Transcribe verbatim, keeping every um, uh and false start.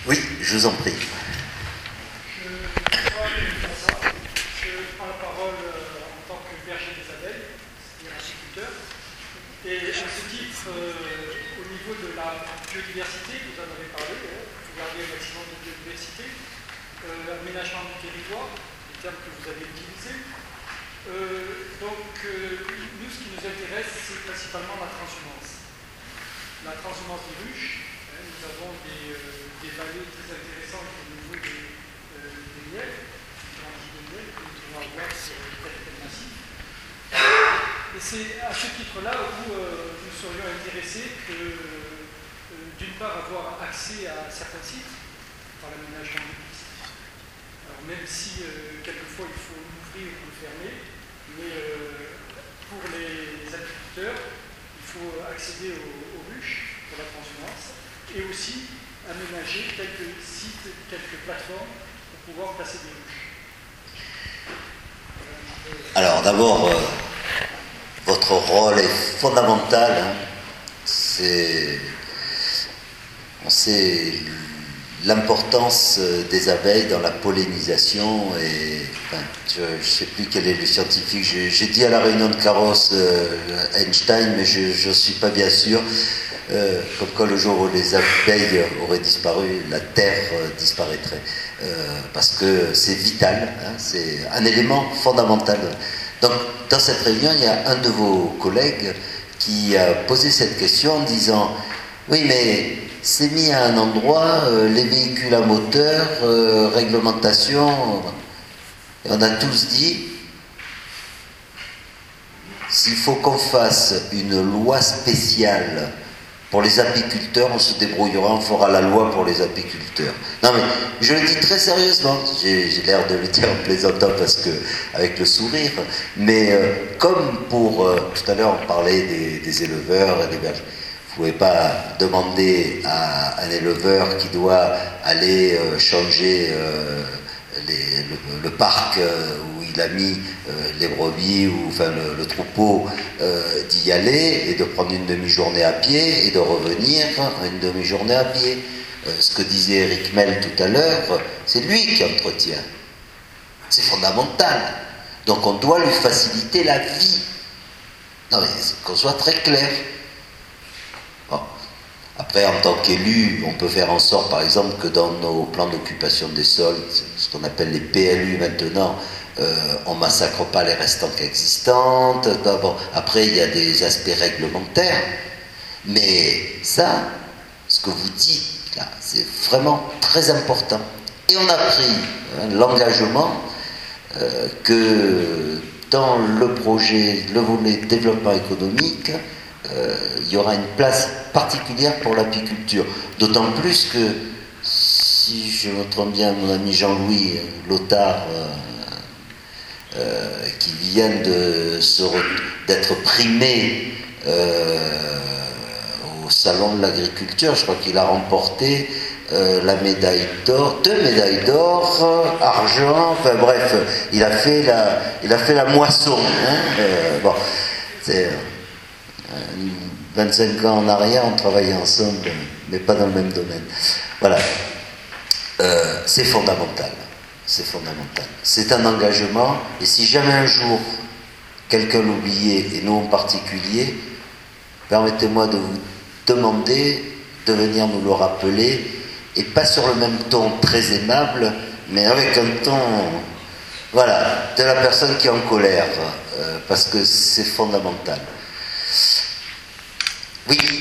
Oui, je vous en prie. Je prends la parole en tant que berger des abeilles et apiculteur. Et à ce titre, euh, au niveau de la biodiversité, vous en avez parlé, hein, vous garder un maximum de biodiversité, euh, l'aménagement du territoire, les termes que vous avez utilisés. Euh, donc, euh, nous, ce qui nous intéresse, c'est principalement la transhumance. La transhumance des ruches. Hein, nous avons des, euh, des vallées très intéressantes au niveau des, euh, des miels, des grands de miel que nous pouvons avoir sur le territoire massif. Et c'est à ce titre-là où euh, nous serions intéressés que, euh, d'une part, avoir accès à certains sites par l'aménagement des pistes. Alors, même si euh, quelquefois il faut l'ouvrir ou le fermer, mais euh, pour les apiculteurs, il faut accéder aux, aux ruches pour la transhumance et aussi aménager quelques sites, quelques plateformes pour pouvoir placer des ruches. Alors d'abord, euh, votre rôle est fondamental. Hein. C'est, on sait l'importance des abeilles dans la pollinisation et enfin, je ne sais plus quel est le scientifique. J'ai, j'ai dit à la réunion de Carrosse euh, Einstein, mais je ne suis pas bien sûr. Euh, comme quoi le jour où les abeilles auraient disparu, la Terre euh, disparaîtrait. Euh, parce que c'est vital, hein, c'est un élément fondamental. Donc dans cette réunion, il y a un de vos collègues qui a posé cette question en disant « Oui, mais c'est mis à un endroit, euh, les véhicules à moteur, euh, réglementation... » Et on a tous dit « S'il faut qu'on fasse une loi spéciale pour les apiculteurs, on se débrouillera, on fera la loi pour les apiculteurs. » Non mais, je le dis très sérieusement, j'ai, j'ai l'air de le dire en plaisantant parce que, avec le sourire, mais euh, comme pour, euh, tout à l'heure on parlait des, des éleveurs et des bergers, vous ne pouvez pas demander à un éleveur qui doit aller euh, changer euh, les, le, le parc euh, où il a mis euh, les brebis ou enfin le, le troupeau euh, d'y aller et de prendre une demi-journée à pied et de revenir une demi-journée à pied. Euh, ce que disait Eric Mel tout à l'heure, c'est lui qui entretient. C'est fondamental. Donc on doit lui faciliter la vie. Non mais qu'on soit très clair. Bon. Après, en tant qu'élu, on peut faire en sorte, par exemple, que dans nos plans d'occupation des sols, ce qu'on appelle les P L U maintenant, euh, on ne massacre pas les restanques existantes. Bon, après, il y a des aspects réglementaires. Mais ça, ce que vous dites, là, c'est vraiment très important. Et on a pris hein, l'engagement euh, que dans le projet, le volet développement économique, Euh, il y aura une place particulière pour l'apiculture. D'autant plus que, si je me trompe bien, mon ami Jean-Louis Lothar, euh, euh, qui vient de se re- d'être primé euh, au Salon de l'Agriculture, je crois qu'il a remporté euh, la médaille d'or, deux médailles d'or, euh, argent, enfin bref, il a fait la, il a fait la moisson. Hein, euh, bon, c'est... vingt-cinq ans en arrière, on travaillait ensemble, mais pas dans le même domaine. Voilà. Euh, c'est fondamental. C'est fondamental. C'est un engagement, et si jamais un jour quelqu'un l'oubliait, et nous en particulier, permettez-moi de vous demander de venir nous le rappeler, et pas sur le même ton très aimable, mais avec un ton, voilà, de la personne qui est en colère, euh, parce que c'est fondamental. Oui.